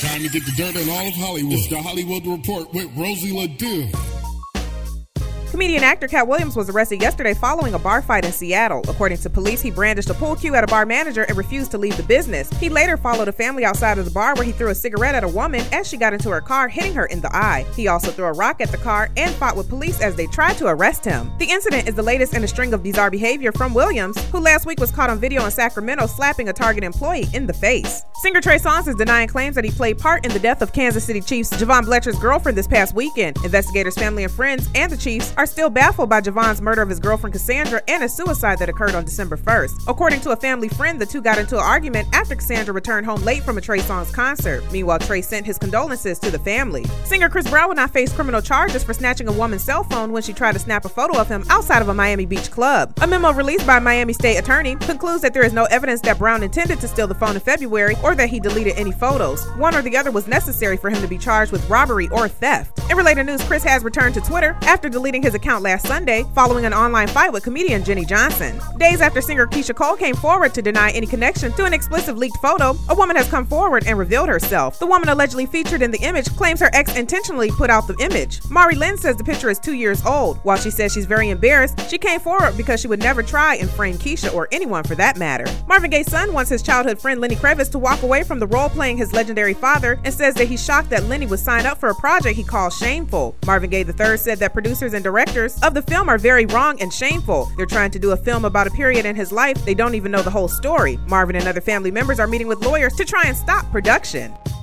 Time to get the dirt on all of Hollywood. It's the Hollywood Report with Rosie LaDue. Comedian actor Cat Williams was arrested yesterday following a bar fight in Seattle. According to police, he brandished a pool cue at a bar manager and refused to leave the business. He later followed a family outside of the bar where he threw a cigarette at a woman as she got into her car, hitting her in the eye. He also threw a rock at the car and fought with police as they tried to arrest him. The incident is the latest in a string of bizarre behavior from Williams, who last week was caught on video in Sacramento slapping a Target employee in the face. Singer Trey Songz is denying claims that he played part in the death of Kansas City Chiefs Javon Bletcher's girlfriend this past weekend. Investigators, family, and friends and the Chiefs are still baffled by Javon's murder of his girlfriend Cassandra and his suicide that occurred on December 1st. According to a family friend, the two got into an argument after Cassandra returned home late from a Trey Songz concert. Meanwhile, Trey sent his condolences to the family. Singer Chris Brown will not face criminal charges for snatching a woman's cell phone when she tried to snap a photo of him outside of a Miami Beach club. A memo released by Miami State Attorney concludes that there is no evidence that Brown intended to steal the phone in February or that he deleted any photos. One or the other was necessary for him to be charged with robbery or theft. In related news, Chris has returned to Twitter after deleting his account last Sunday following an online fight with comedian Jenny Johnson. Days after singer Keisha Cole came forward to deny any connection to an explicit leaked photo, a woman has come forward and revealed herself. The woman allegedly featured in the image claims her ex intentionally put out the image. Mari Lynn says the picture is 2 years old. While she says she's very embarrassed, she came forward because she would never try and frame Keisha or anyone for that matter. Marvin Gaye's son wants his childhood friend Lenny Kravitz to walk away from the role playing his legendary father and says that he's shocked that Lenny would sign up for a project he calls shameful. Marvin Gaye III said that producers and directors of the film are very wrong and shameful. They're trying to do a film about a period in his life. They don't even know the whole story. Marvin and other family members are meeting with lawyers to try and stop production.